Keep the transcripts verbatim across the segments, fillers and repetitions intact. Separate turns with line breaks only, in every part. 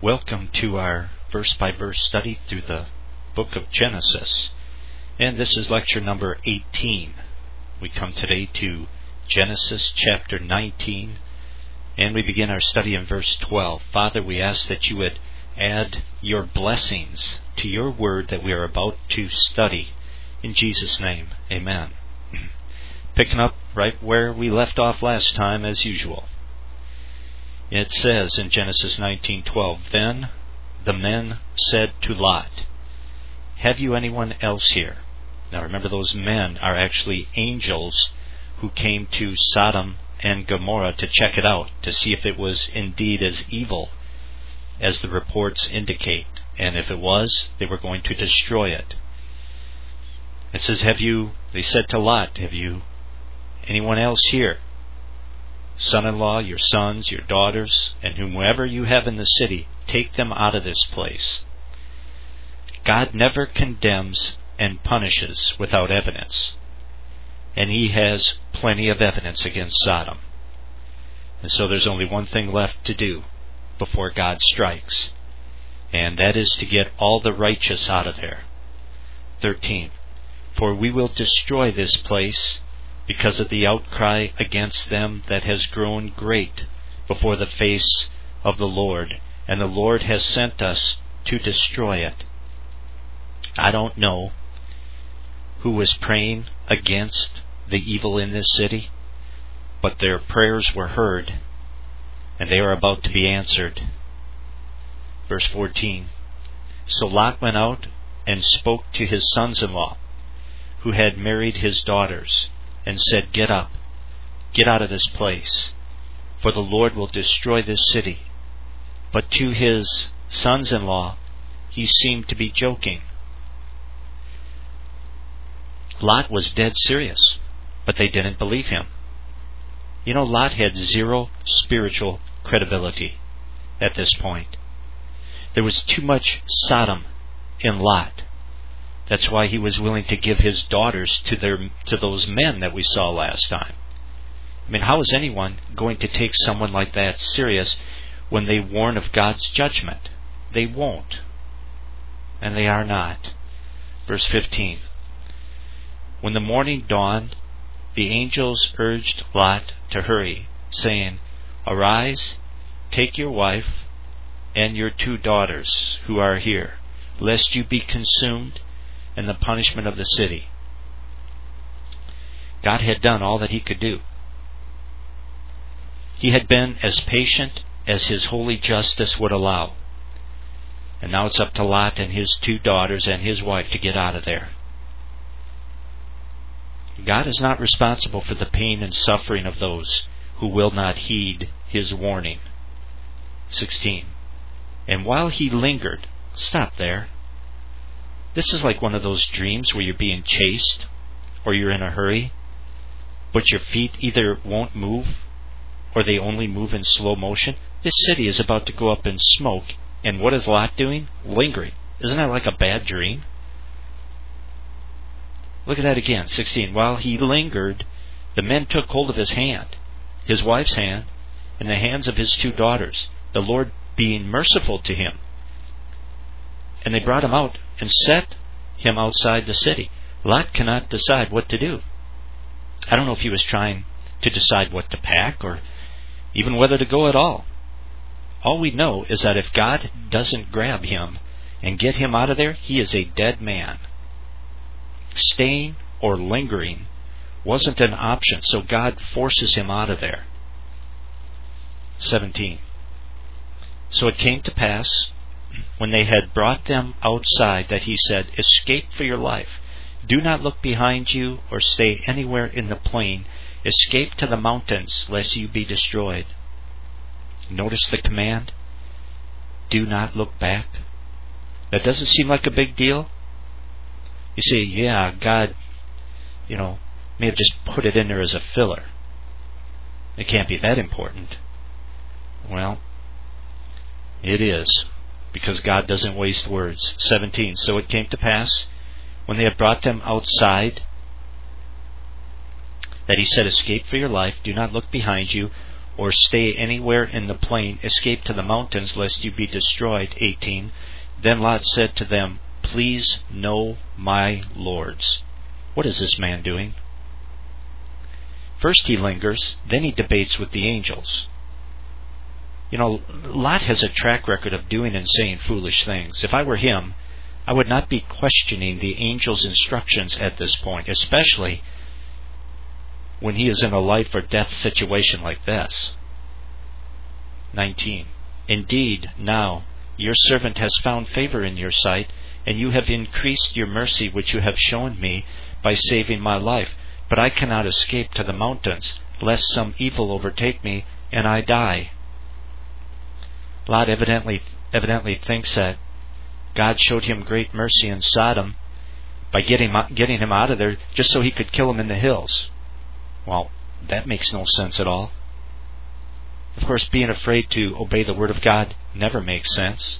Welcome to our verse-by-verse study through the book of Genesis. And this is lecture number eighteen. We come today to Genesis chapter nineteen, and we begin our study in verse twelve. Father, we ask that you would add your blessings to your word that we are about to study. In Jesus' name, amen. Picking up right where we left off last time as usual. It says in Genesis nineteen twelve, Then the men said to Lot, Have you anyone else here? Now remember, those men are actually angels who came to Sodom and Gomorrah to check it out, to see if it was indeed as evil as the reports indicate. And if it was, they were going to destroy it. It says, Have you, they said to Lot, Have you anyone else here? Son-in-law, your sons, your daughters, and whomever you have in the city, take them out of this place. God never condemns and punishes without evidence. And He has plenty of evidence against Sodom. And so there's only one thing left to do before God strikes. And that is to get all the righteous out of there. thirteen. For we will destroy this place because of the outcry against them that has grown great before the face of the Lord, and the Lord has sent us to destroy it. I don't know who was praying against the evil in this city, but their prayers were heard, and they are about to be answered. Verse fourteen. So Lot went out and spoke to his sons-in-law, who had married his daughters, and said, Get up, get out of this place, for the Lord will destroy this city. But to his sons-in-law he seemed to be joking. Lot was dead serious, but they didn't believe him. You know, Lot had zero spiritual credibility at this point. There was too much Sodom in Lot. That's why he was willing to give his daughters to their to those men that we saw last time. I mean, how is anyone going to take someone like that serious when they warn of God's judgment? They won't. And they are not. Verse fifteen. When the morning dawned, the angels urged Lot to hurry, saying, Arise, take your wife and your two daughters who are here, lest you be consumed in the punishment of the city. God had done all that He could do. He had been as patient as His holy justice would allow. And now it's up to Lot and his two daughters and his wife to get out of there. God is not responsible for the pain and suffering of those who will not heed His warning. sixteen. And while he lingered, stop there. This is like one of those dreams where you're being chased or you're in a hurry, but your feet either won't move or they only move in slow motion. This city is about to go up in smoke, and what is Lot doing? Lingering. Isn't that like a bad dream? Look at that again, sixteen. While he lingered, the men took hold of his hand, his wife's hand, and the hands of his two daughters, the Lord being merciful to him. And they brought him out and set him outside the city. Lot cannot decide what to do. I don't know if he was trying to decide what to pack or even whether to go at all. All we know is that if God doesn't grab him and get him out of there, he is a dead man. Staying or lingering wasn't an option, so God forces him out of there. seventeen. So it came to pass, when they had brought them outside, that he said, Escape for your life. Do not look behind you or stay anywhere in the plain. Escape to the mountains, lest you be destroyed. Notice the command. Do not look back. That doesn't seem like a big deal. You say, yeah, God, you know, may have just put it in there as a filler. It can't be that important. Well, it is, because God doesn't waste words. seventeen. So it came to pass, when they had brought them outside, that he said, Escape for your life, do not look behind you, or stay anywhere in the plain. Escape to the mountains, lest you be destroyed. eighteen. Then Lot said to them, Please know my lords. What is this man doing? First he lingers, then he debates with the angels. You know, Lot has a track record of doing and saying foolish things. If I were him, I would not be questioning the angel's instructions at this point, especially when he is in a life or death situation like this. nineteen. Indeed, now your servant has found favor in your sight, and you have increased your mercy which you have shown me by saving my life. But I cannot escape to the mountains, lest some evil overtake me and I die. Lot evidently evidently thinks that God showed him great mercy in Sodom by getting, getting him out of there just so he could kill him in the hills. Well, that makes no sense at all. Of course, being afraid to obey the Word of God never makes sense.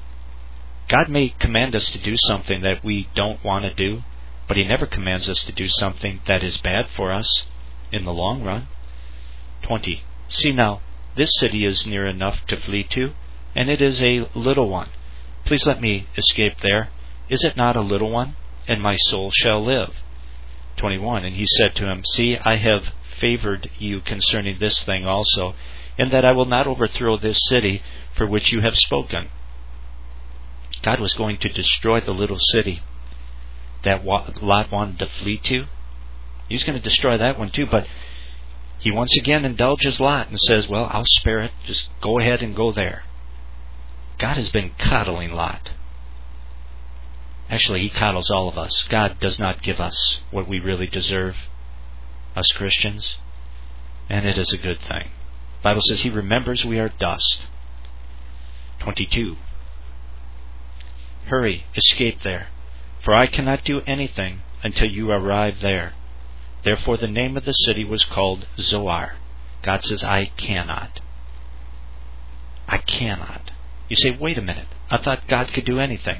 God may command us to do something that we don't want to do, but He never commands us to do something that is bad for us in the long run. twenty. See now, this city is near enough to flee to, and it is a little one. Please let me escape there. Is it not a little one? And my soul shall live. twenty-one. And he said to him, See, I have favored you concerning this thing also, in that I will not overthrow this city for which you have spoken. God was going to destroy the little city that Lot wanted to flee to. He's going to destroy that one too, but he once again indulges Lot and says, well, I'll spare it. Just go ahead and go there. God has been coddling Lot. Actually, He coddles all of us. God does not give us what we really deserve, us Christians, and it is a good thing. The Bible says He remembers we are dust. twenty-two. Hurry, escape there, for I cannot do anything until you arrive there. Therefore the name of the city was called Zoar. God says, I cannot. I cannot. You say, wait a minute. I thought God could do anything.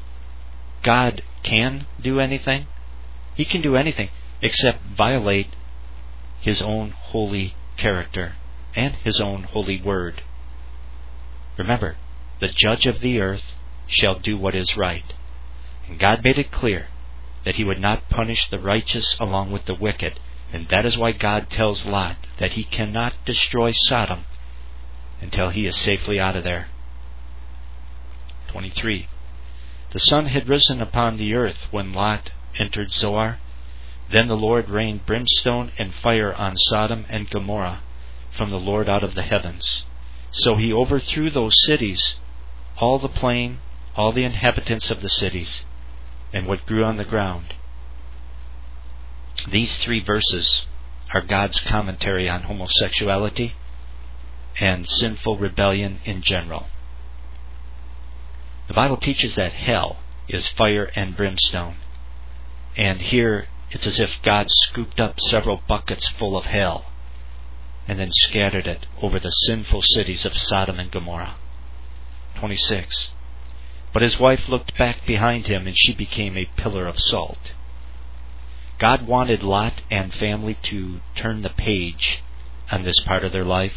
God can do anything? He can do anything except violate His own holy character and His own holy word. Remember, the judge of the earth shall do what is right. And God made it clear that He would not punish the righteous along with the wicked. And that is why God tells Lot that he cannot destroy Sodom until he is safely out of there. twenty-three. The sun had risen upon the earth when Lot entered Zoar. Then the Lord rained brimstone and fire on Sodom and Gomorrah from the Lord out of the heavens. So He overthrew those cities, all the plain, all the inhabitants of the cities, and what grew on the ground. These three verses are God's commentary on homosexuality and sinful rebellion in general. The Bible teaches that hell is fire and brimstone. And here it's as if God scooped up several buckets full of hell and then scattered it over the sinful cities of Sodom and Gomorrah. twenty-six. But his wife looked back behind him, and she became a pillar of salt. God wanted Lot and family to turn the page on this part of their life.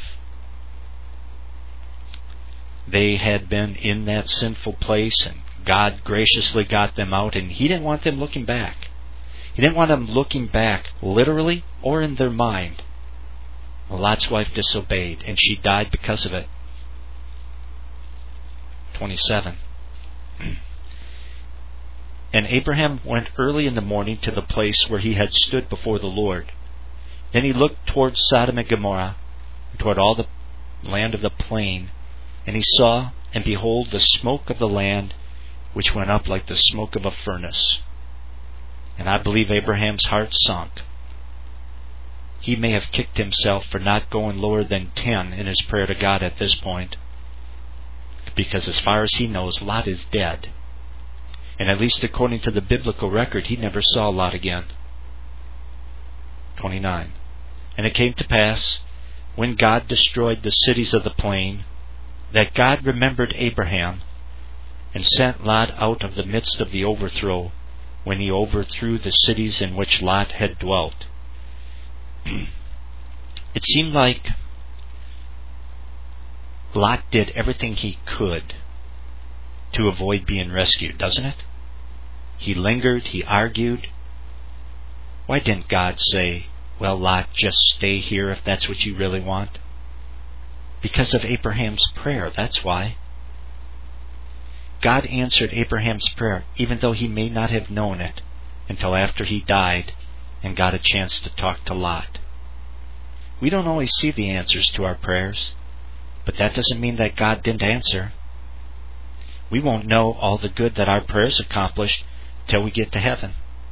They had been in that sinful place, and God graciously got them out, and He didn't want them looking back. He didn't want them looking back literally or in their mind. Well, Lot's wife disobeyed, and she died because of it. twenty-seven. And Abraham went early in the morning to the place where he had stood before the Lord. Then he looked toward Sodom and Gomorrah, and toward all the land of the plain, and he saw, and behold, the smoke of the land, which went up like the smoke of a furnace. And I believe Abraham's heart sunk. He may have kicked himself for not going lower than ten in his prayer to God at this point, because as far as he knows, Lot is dead. And at least according to the biblical record, he never saw Lot again. twenty-nine. And it came to pass, when God destroyed the cities of the plain, that God remembered Abraham, and sent Lot out of the midst of the overthrow, when He overthrew the cities in which Lot had dwelt. It seemed like Lot did everything he could to avoid being rescued, doesn't it? He lingered, he argued. Why didn't God say, well, Lot, just stay here if that's what you really want? Because of Abraham's prayer, that's why. God answered Abraham's prayer, even though he may not have known it until after he died and got a chance to talk to Lot. We don't always see the answers to our prayers, but that doesn't mean that God didn't answer. We won't know all the good that our prayers accomplished till we get to heaven.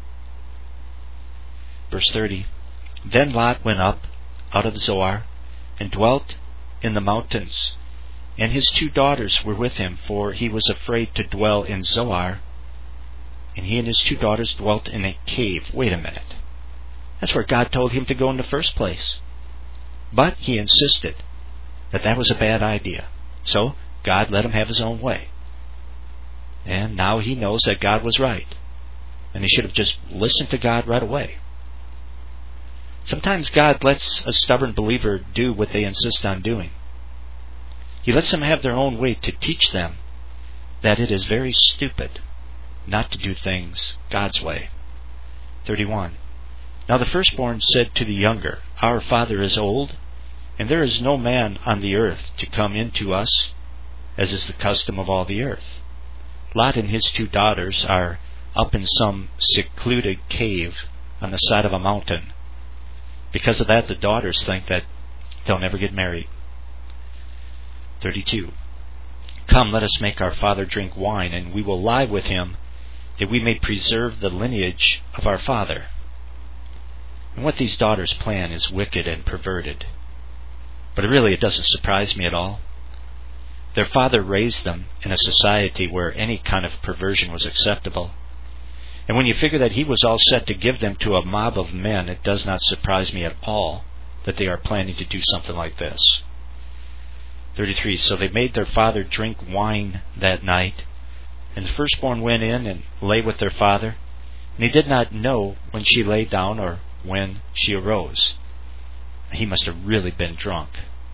Verse thirty, Then Lot went up out of Zoar and dwelt in the mountains, and his two daughters were with him, for he was afraid to dwell in Zoar, and he and his two daughters dwelt in a cave. Wait a minute. That's where God told him to go in the first place. But he insisted that that was a bad idea. So God let him have his own way. And now he knows that God was right. And he should have just listened to God right away. Sometimes God lets a stubborn believer do what they insist on doing. He lets them have their own way to teach them that it is very stupid not to do things God's way. thirty-one. Now the firstborn said to the younger, Our father is old, and there is no man on the earth to come in to us, as is the custom of all the earth. Lot and his two daughters are up in some secluded cave on the side of a mountain. Because of that, the daughters think that they'll never get married. thirty-two. Come, let us make our father drink wine, and we will lie with him, that we may preserve the lineage of our father. And what these daughters plan is wicked and perverted. But really, it doesn't surprise me at all. Their father raised them in a society where any kind of perversion was acceptable. And when you figure that he was all set to give them to a mob of men, it does not surprise me at all that they are planning to do something like this. thirty-three. So they made their father drink wine that night, and the firstborn went in and lay with their father, and he did not know when she lay down or when she arose. He must have really been drunk.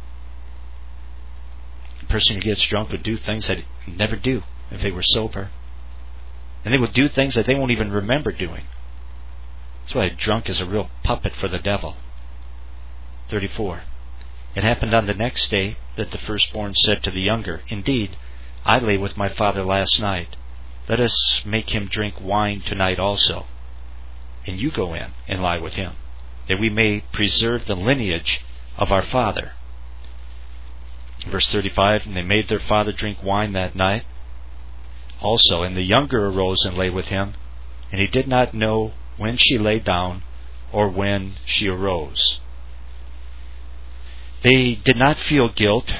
The person who gets drunk would do things that he'd never do if they were sober. And they would do things that they won't even remember doing. That's why a drunk is a real puppet for the devil. thirty-four. It happened on the next day that the firstborn said to the younger, Indeed, I lay with my father last night. Let us make him drink wine tonight also. And you go in and lie with him, that we may preserve the lineage of our father. Verse thirty-five, And they made their father drink wine that night also, and the younger arose and lay with him, and he did not know when she lay down or when she arose. They did not feel guilt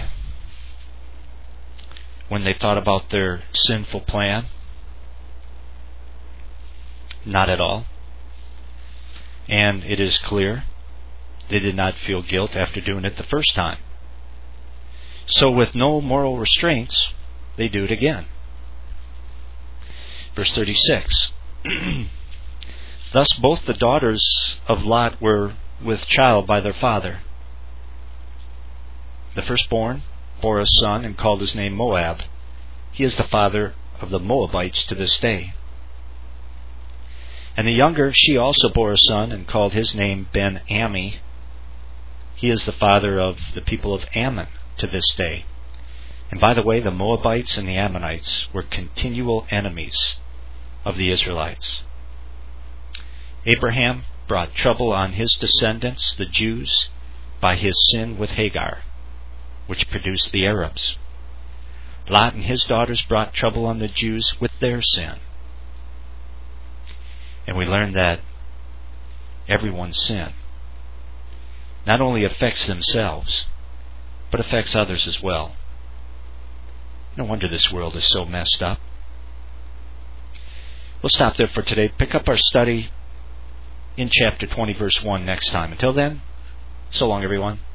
when they thought about their sinful plan. Not at all. And it is clear they did not feel guilt after doing it the first time. So with no moral restraints, they do it again. Verse thirty-six. Thus both the daughters of Lot were with child by their father. The firstborn bore a son and called his name Moab. He is the father of the Moabites to this day. And the younger, she also bore a son and called his name Ben-Ammi. He is the father of the people of Ammon to this day. And by the way, the Moabites and the Ammonites were continual enemies of the Israelites. Abraham brought trouble on his descendants, the Jews, by his sin with Hagar, which produced the Arabs. Lot and his daughters brought trouble on the Jews with their sin. And we learn that everyone's sin not only affects themselves, but affects others as well. No wonder this world is so messed up. We'll stop there for today. Pick up our study in chapter twenty, verse one next time. Until then, so long, everyone.